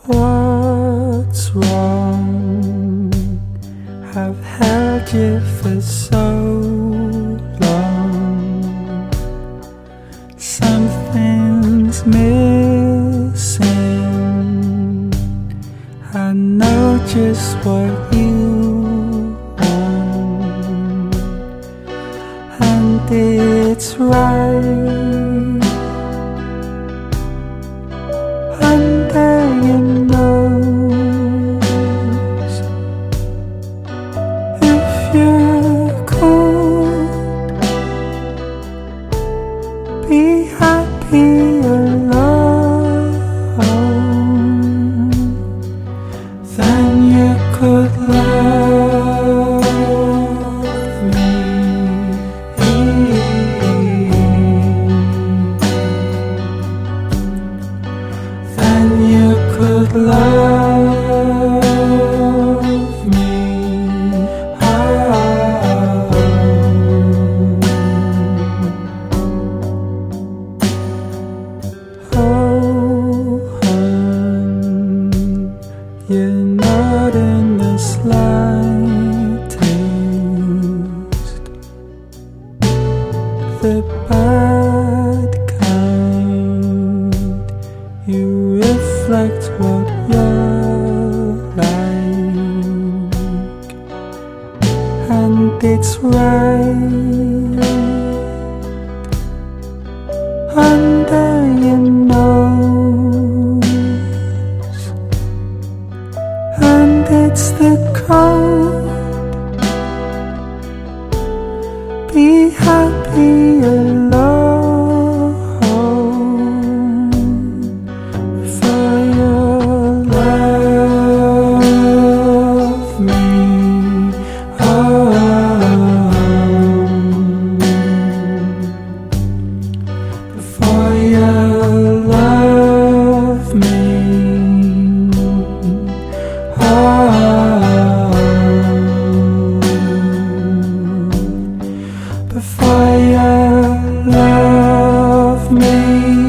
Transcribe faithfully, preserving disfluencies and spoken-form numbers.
What's wrong? I've held you for so long. Something's missing. I know just what you want, and it's right. Under your nose, if you're cold, be happy alone. Then you could love me. Then you could love me. Oh, oh, hon, you're not in the slightest the bad kind. You reflect what you're like, and it's right. Under your nose, and it's the code. Be happy alone. For your love me. Oh, for your love me. Oh, before you love me.